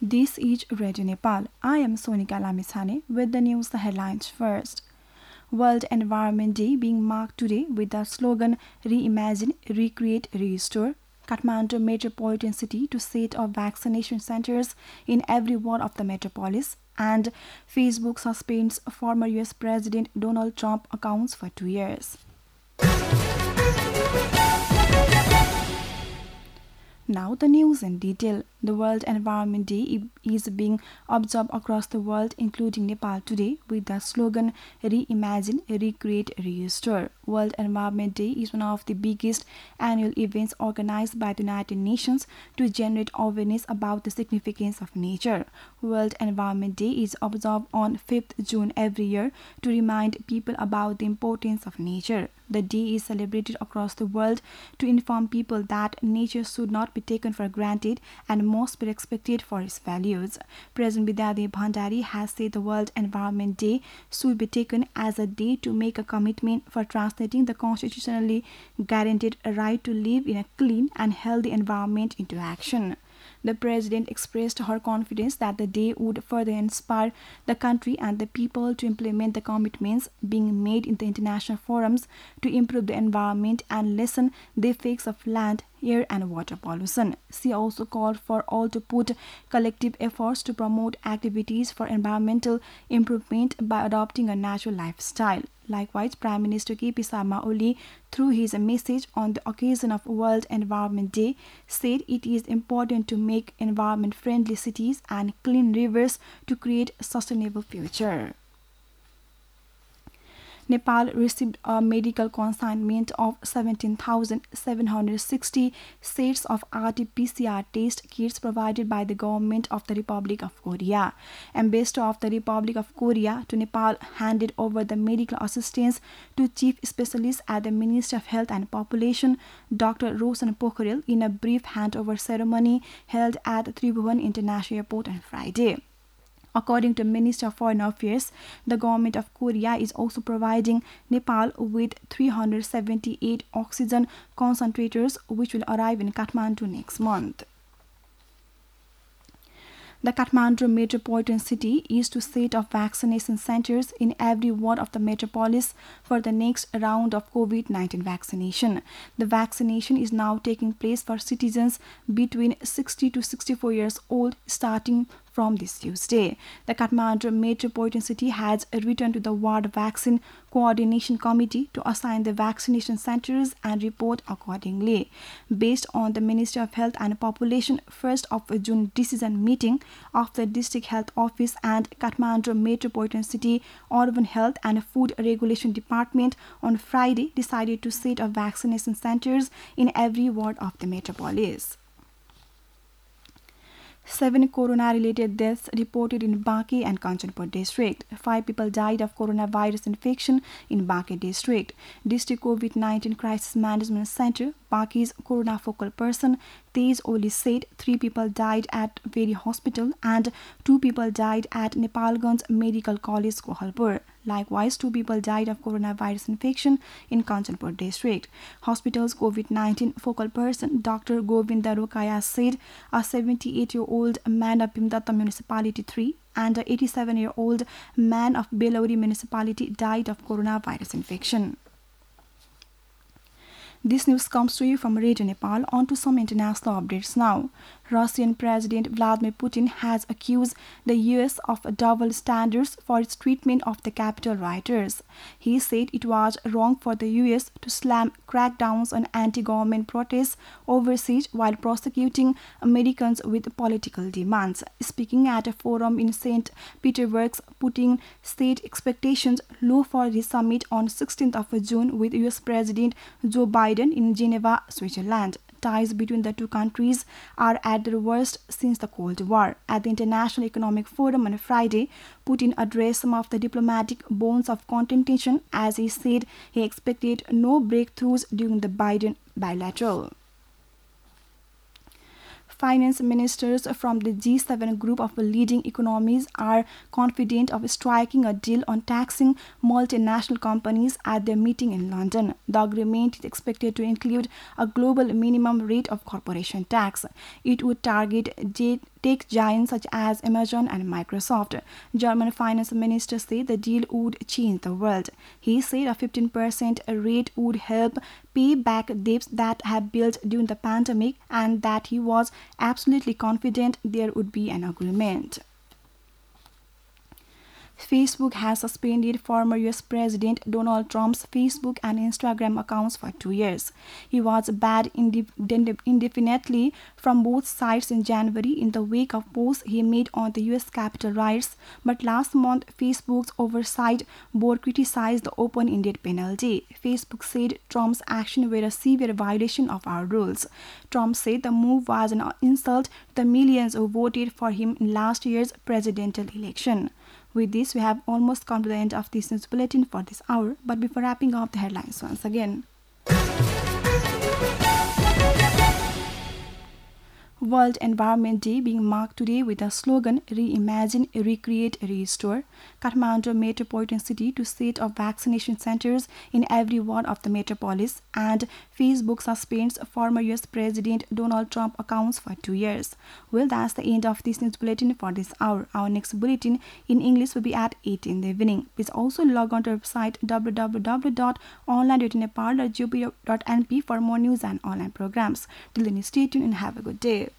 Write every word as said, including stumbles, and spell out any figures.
This is Radio Nepal. I am Sonika Lamisane with the news the headlines first. World Environment Day being marked today with the slogan Reimagine, Recreate, Restore. Kathmandu metropolitan city to set up vaccination centers in every ward of the metropolis, and Facebook suspends former U S President Donald Trump accounts for two years. Now the news in detail. The World Environment Day is being observed across the world, including Nepal today, with the slogan Reimagine, Recreate, Restore. World Environment Day is one of the biggest annual events organized by the United Nations to generate awareness about the significance of nature. World Environment Day is observed on fifth of June every year to remind people about the importance of nature. The day is celebrated across the world to inform people that nature should not be taken for granted and must be respected for its values. President Bidyadev Bhandari has said the World Environment Day should be taken as a day to make a commitment for translating the constitutionally guaranteed right to live in a clean and healthy environment into action. The President expressed her confidence that the day would further inspire the country and the people to implement the commitments being made in the international forums to improve the environment and lessen the effects of land, air and water pollution. She also called for all to put collective efforts to promote activities for environmental improvement by adopting a natural lifestyle. Likewise, Prime Minister K P Sharma Oli, through his message on the occasion of World Environment Day, said it is important to make environment-friendly cities and clean rivers to create a sustainable future. Nepal received a medical consignment of seventeen thousand seven hundred sixty sets of R T P C R test kits provided by the government of the Republic of Korea. Ambassador of the Republic of Korea to Nepal handed over the medical assistance to Chief Specialist at the Ministry of Health and Population, Doctor Roshan Pokhrel, in a brief handover ceremony held at Tribhuvan International Airport on Friday. According to Minister of Foreign Affairs, the government of Korea is also providing Nepal with three hundred seventy-eight oxygen concentrators, which will arrive in Kathmandu next month. The Kathmandu metropolitan city is to set up vaccination centers in every ward of the metropolis for the next round of COVID nineteen vaccination. The vaccination is now taking place for citizens between sixty to sixty-four years old starting from this Tuesday. The Kathmandu metropolitan city has written to the Ward Vaccine Coordination Committee to assign the vaccination centers and report accordingly. Based on the Ministry of Health and Population first of June decision meeting of the District Health Office and Kathmandu Metropolitan City Urban Health and Food Regulation Department on Friday decided to set up vaccination centers in every ward of the metropolis. Seven corona-related deaths reported in Bankhe and Kanchanpur district. Five people died of coronavirus infection in Bankhe district. District COVID nineteen Crisis Management Center, Bankhe's corona focal person, Tej Oli said three people died at Veri Hospital and two people died at Nepalganj Medical College, Kohalpur. Likewise, two people died of coronavirus infection in Kanchanpur district. Hospital's COVID nineteen focal person, Doctor Govinda Rokaya, said a seventy-eight-year-old man of Bhimdatta Municipality three and an eighty-seven-year-old man of Belauri Municipality died of coronavirus infection. This news comes to you from Radio Nepal. On to some international updates now. Russian President Vladimir Putin has accused the U S of double standards for its treatment of the Capitol rioters. He said it was wrong for the U S to slam crackdowns on anti-government protests overseas while prosecuting Americans with political demands. Speaking at a forum in Saint Petersburg, Putin said expectations low for the summit on sixteenth of June with U S President Joe Biden in Geneva, Switzerland. Ties between the two countries are at their worst since the Cold War. At the International Economic Forum on Friday, Putin addressed some of the diplomatic bones of contention as he said he expected no breakthroughs during the Biden bilateral. Finance ministers from the G seven group of leading economies are confident of striking a deal on taxing multinational companies at their meeting in London. The agreement is expected to include a global minimum rate of corporation tax. It would target tech giants such as Amazon and Microsoft. German finance minister said the deal would change the world. He said a fifteen percent rate would help pay back debts that have built during the pandemic and that he was absolutely confident there would be an agreement. Facebook has suspended former U S President Donald Trump's Facebook and Instagram accounts for two years. He was banned indefinitely from both sites in January in the wake of posts he made on the U S Capitol riots, but last month Facebook's oversight board criticized the open-ended penalty. Facebook said Trump's actions were a severe violation of our rules. Trump said the move was an insult to the millions who voted for him in last year's presidential election. With this, we have almost come to the end of this news bulletin for this hour. But before wrapping up the headlines once again. World Environment Day being marked today with the slogan Reimagine, Recreate, Restore. Kathmandu metropolitan city to set up vaccination centers in every ward of the metropolis, and Facebook suspends former U S President Donald Trump accounts for two years. Well, that's the end of this news bulletin for this hour. Our next bulletin in English will be at eight in the evening. Please also log on to our website w w w dot online dot nepal dot gov dot n p for more news and online programs. Till then, stay tuned and have a good day.